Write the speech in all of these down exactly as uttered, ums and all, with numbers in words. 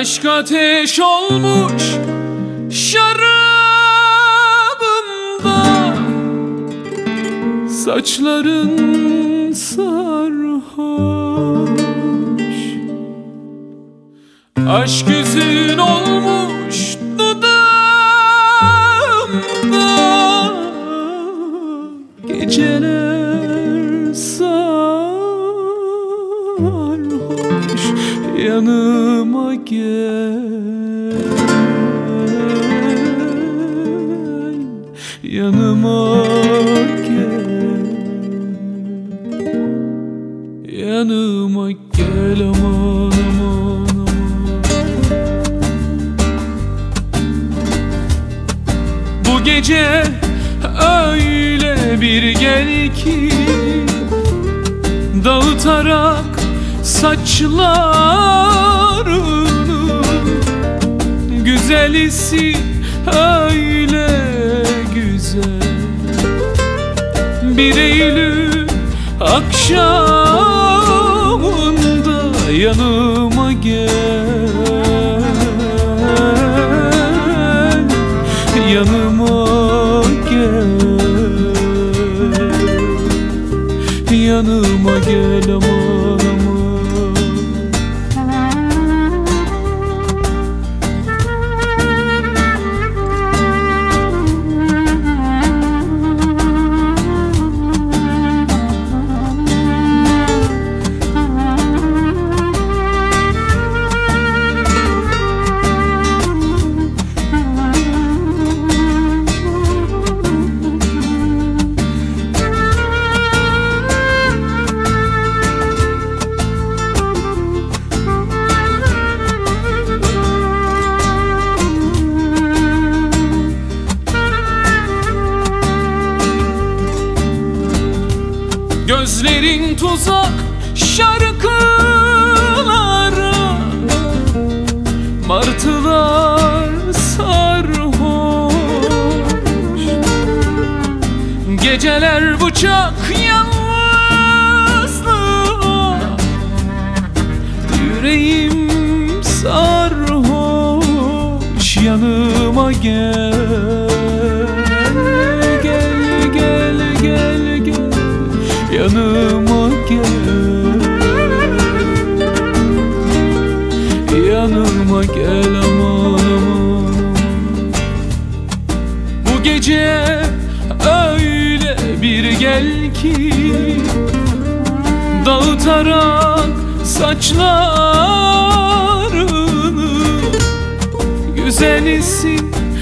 Aşk ateş olmuş şarabımda, saçların sarhoş. Aşk yüzün olmuş dudağımda, geceler sarhoş. Yanıma gel, yanıma gel, yanıma gel, aman aman aman. Bu gece öyle bir gel ki, dağıtarak saçlarını, güzelisi öyle güzel. Bir Eylül akşamında yanıma gel, yanıma gel, yanıma gel, aman aman. Gözlerin tuzak şarkılara, martılar sarhoş. Geceler bıçak yalnızlığa, yüreğim sarhoş. Yanıma gel, gel gel gel gel, yanıma gel, yanıma gel, aman aman. Bu gece öyle bir gel ki, dağıtarak saçlarını, güzelisi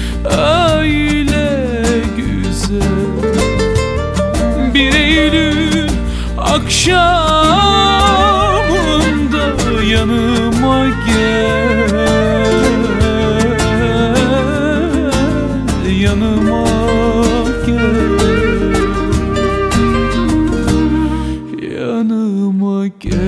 öyle güzel. Bir Eylül akşamında yanıma gel, yanıma gel, yanıma gel.